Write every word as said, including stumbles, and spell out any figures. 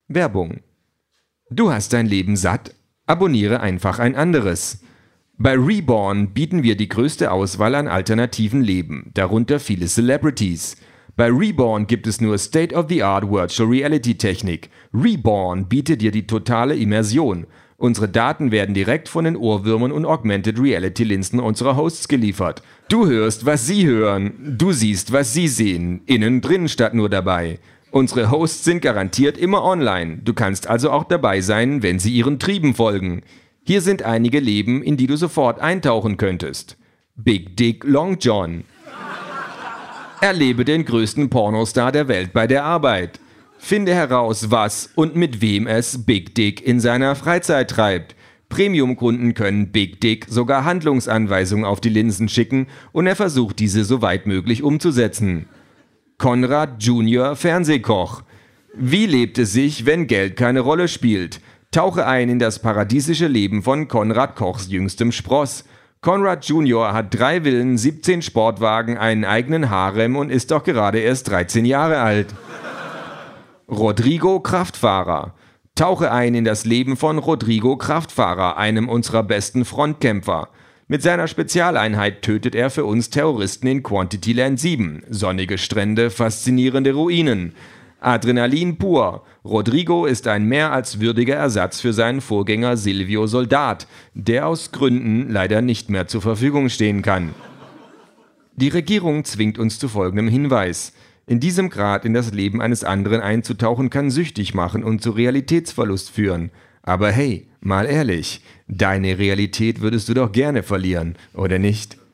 Werbung. Du hast dein Leben satt? Abonniere einfach ein anderes. Bei Reborn bieten wir die größte Auswahl an alternativen Leben, darunter viele Celebrities. Bei Reborn gibt es nur State-of-the-Art Virtual Reality Technik. Reborn bietet dir die totale Immersion. Unsere Daten werden direkt von den Ohrwürmern und Augmented Reality Linsen unserer Hosts geliefert. Du hörst, was sie hören. Du siehst, was sie sehen. Innen drin statt nur dabei. Unsere Hosts sind garantiert immer online. Du kannst also auch dabei sein, wenn sie ihren Trieben folgen. Hier sind einige Leben, in die du sofort eintauchen könntest. Big Dick Long John. Erlebe den größten Pornostar der Welt bei der Arbeit. Finde heraus, was und mit wem es Big Dick in seiner Freizeit treibt. Premium-Kunden können Big Dick sogar Handlungsanweisungen auf die Linsen schicken und er versucht, diese so weit möglich umzusetzen. Konrad Junior Fernsehkoch. Wie lebt es sich, wenn Geld keine Rolle spielt? Tauche ein in das paradiesische Leben von Konrad Kochs jüngstem Spross. Konrad Junior hat drei Villen, siebzehn Sportwagen, einen eigenen Harem und ist doch gerade erst dreizehn Jahre alt. Rodrigo Kraftfahrer. Tauche ein in das Leben von Rodrigo Kraftfahrer, einem unserer besten Frontkämpfer. Mit seiner Spezialeinheit tötet er für uns Terroristen in Quantity Land sieben. Sonnige Strände, faszinierende Ruinen. Adrenalin pur. Rodrigo ist ein mehr als würdiger Ersatz für seinen Vorgänger Silvio Soldat, der aus Gründen leider nicht mehr zur Verfügung stehen kann. Die Regierung zwingt uns zu folgendem Hinweis. In diesem Grad in das Leben eines anderen einzutauchen, kann süchtig machen und zu Realitätsverlust führen. Aber hey, mal ehrlich, deine Realität würdest du doch gerne verlieren, oder nicht?